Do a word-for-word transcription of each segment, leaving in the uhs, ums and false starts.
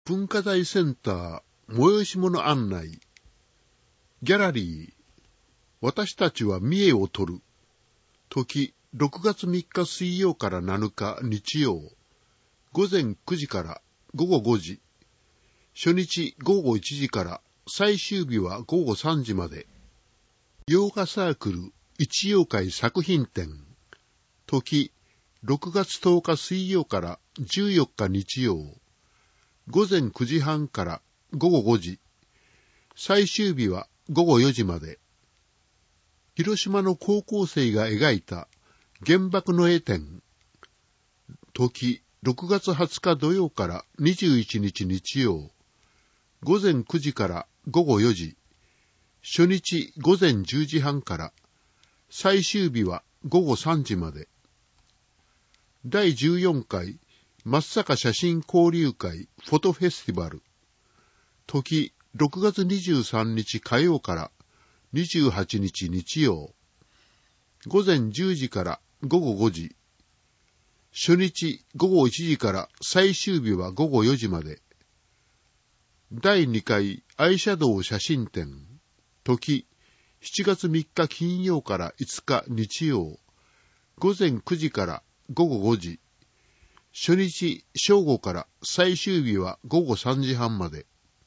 文化財センター催し物案内。ギャラリー。私たちは三重を取る。時、ろくがつみっか水曜からなのか日曜。午前くじから午後ごじ。初日午後いちじから最終日は午後さんじまで。洋画サークル一洋会作品展。時、ろくがつとおか水曜からじゅうよっか日曜。午前くじはんから午後ごじ。最終日は午後よじまで。広島の高校生が描いた原爆の絵展。時、ろくがつはつか土曜からにじゅういちにち日曜。午前くじから午後よじ。初日午前じゅうじはんから。最終日は午後さんじまで。だいじゅうよんかい松阪写真交流会フォトフェスティバル。時、ろくがつにじゅうさんにち火曜からにじゅうはちにち日曜。午前じゅうじから午後ごじ。初日午後いちじから最終日は午後よじまで。だいにかいアイシャドウ写真展。時、しちがつみっか金曜からいつか日曜。午前くじから午後ごじ。初日正午から最終日は午後さんじはんまで。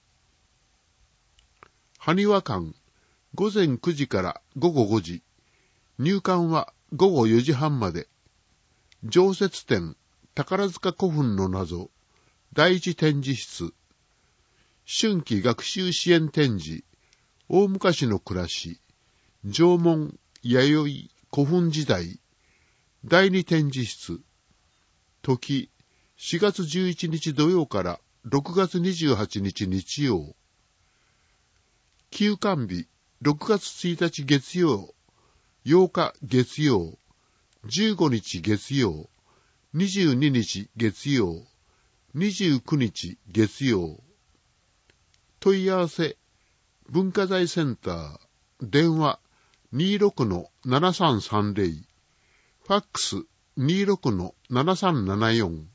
埴輪館、午前くじから午後ごじ。入館は午後よじはんまで。常設展、宝塚古墳の謎、第一展示室。春季学習支援展示、大昔の暮らし、縄文、弥生、古墳時代、第二展示室。時、しがつじゅういちにち土曜からろくがつにじゅうはちにち日曜。休館日、ろくがつついたち月曜、ようか月曜、じゅうごにち月曜、にじゅうににち月曜、にじゅうくにち月曜。問い合わせ、文化財センター、電話 にじゅうろくのななさんさんぜろ、ファックス にじゅうろくのななさんななよん。